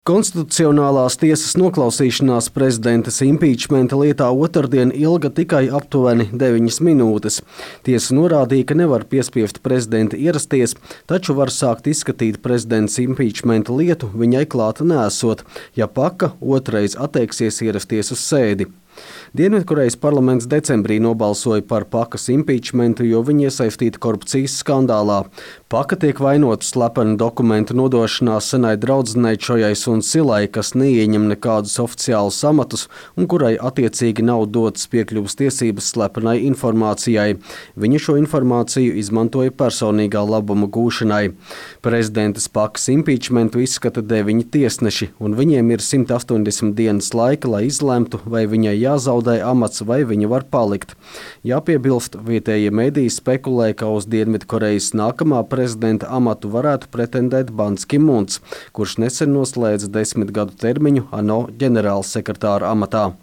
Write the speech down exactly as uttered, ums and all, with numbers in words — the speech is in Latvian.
Konstitucionālās tiesas noklausīšanās prezidentas impīčmenta lietā otrdien ilga tikai aptuveni deviņas minūtes. Tiesa norādīja, ka nevar piespiest prezidenti ierasties, taču var sākt izskatīt prezidents impīčmenta lietu viņai klāta neesot, ja Paka otrais atteiksies ierasties uz sēdi. Dienvidkorejas parlaments decembrī nobalsoja par Pakas impīčmentu, jo viņa iesaistīta korupcijas skandālā. Paka tiek vainota slepenu dokumentu nodošanā senai draudzenei Čojai Sunsilai, kas neieņem nekādus oficiālus amatus un kurai attiecīgi nav dotas piekļuves tiesības slepenai informācijai. Viņa šo informāciju izmantoja personīgā labuma gūšanai. Prezidentas Pakas impīčmentu izskata deviņi tiesneši, un viņiem ir simt astoņdesmit dienas laika, lai izlemtu, vai viņai jāzaudē amats vai viņa var palikt. Jāpiebilst, vietējie mediji spekulē, ka uz Dienvidkorejas nākamā prezidenta amatu varētu pretendēt Bans Ki-muns, kurš nesen noslēdza desmit gadu termiņu ANO ģenerālsekretāra amatā.